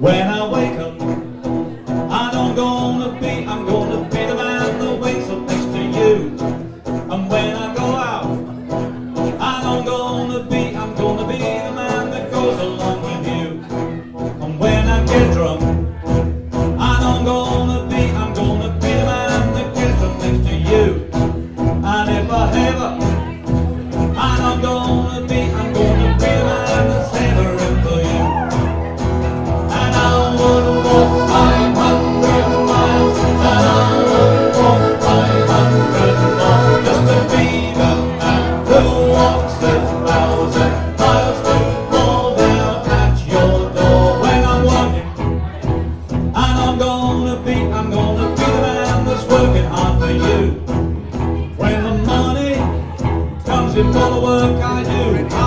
When I wake up, I know I'm gonna be the man that wakes up next to you. And when I go out, I know I'm gonna be the man that goes along with you. And when I get drunk, I know I'm gonna be the man that gets up next to you. And if I ever, I know I'm gonna be the man that's ever in for you. And I would walk 500 miles, and I would walk 500 more, just to be the man who walks 1,000 miles to fall down at your door. When I'm walking, and I'm gonna be the man that's working hard for you. When the money comes in for the work I do,